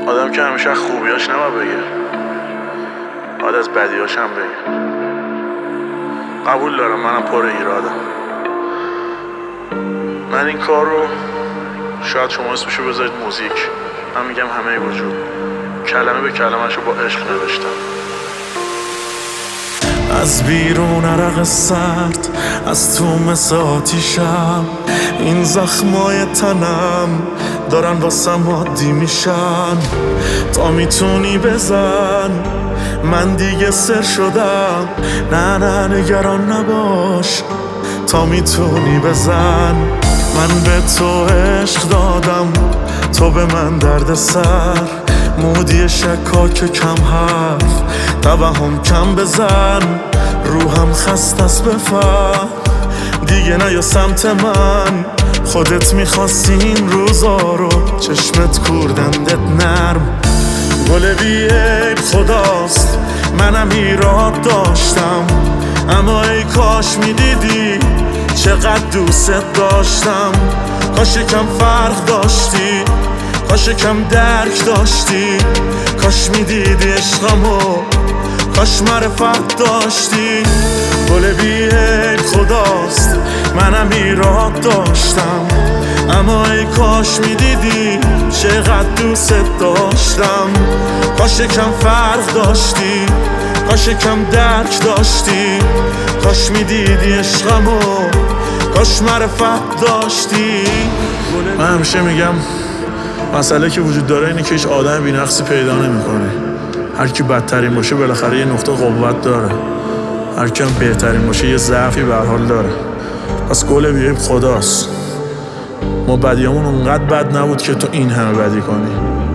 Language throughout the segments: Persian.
آدم که همیشه خوبیاش نما بگه، باید از بدیاش هم بگه. قبول دارم منم پر ایرادم. من این کار رو شاید شما اسمشو بذارید موزیک، من میگم همه وجود، کلمه به کلمه‌شو با عشق نوشتم. از بیرون عرق سرد، از تو مثل آتیشم، این زخمای تنم دارن واسم عادی میشن. تا میتونی بزن، من دیگه سر شدم. نه نگران نباش، تا میتونی بزن. من به تو عشق دادم، تو به من درد سر. مودی شکاک کم حرف، توهم کم بزن. روحم خست است بفهم، دیگه نیا سمت من. خودت میخواستی این روزا رو، چشمت کوردندت نرم. گل بی عیب خداست، منم ایراد داشتم. اما ای کاش میدیدی چقدر دوست داشتم. کاش کم فرق داشتی، کاش کم درک داشتی. کاش میدیدی عشقمو، کاش معرفت داشتی. گل بی عیب خداست، منم ایراد داشتم. اما ای کاش میدیدی چقدر دوست داشتم. کاش کم فرق داشتی، کاش کم درک داشتی. کاش میدیدی عشقمو، کاش معرفت داشتی. من همیشه میگم مسئله که وجود داره اینه که هیچ آدم بی‌نقصی پیدا نمی‌کنی. هر کی بدترین باشه بالاخره یه نقطه قوت داره، هر کی هم بهترین باشه یه ضعفی به هر حال داره. پس گل بی عیب خداست، ما بدیامون اونقدر بد نبود که تو این همه بدی کنی.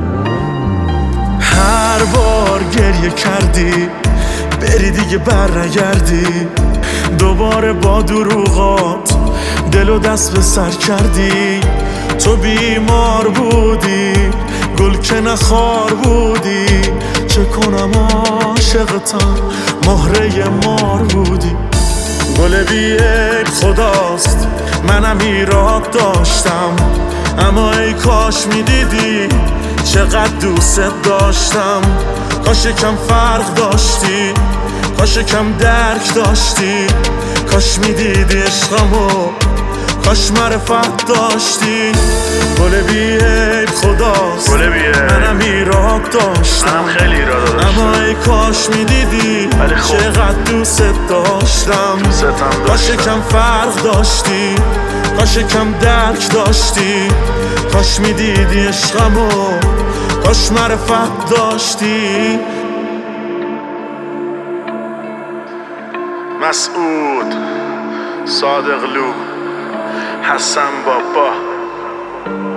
هر بار گریه کردی، بری دیگه بر نگردی. دوباره با دروغات دل و دست به سر کردی. تو بیمار بودی، گل که نخار بودی. چه کنم عاشقتم، مهره مار بودی. گل بی عیب خداست، منم ایراد داشتم. اما ای کاش میدیدی چقدر دوست داشتم. کاش کم فرق داشتی، کاش کم درک داشتی. کاش میدیدی عشقمو، کاش معرفت داشتی. گل بی عیب خداست، منم ایراد داشتم. منم خیلی ایراد داشتم. اما ای کاش میدیدی چقدر دوست داشتم. کاش کم فرق داشتی، کاش کم درک داشتی. کاش میدیدی عشقمو، کاش معرفت داشتی. مسعود، صادقلو، حسن بابا.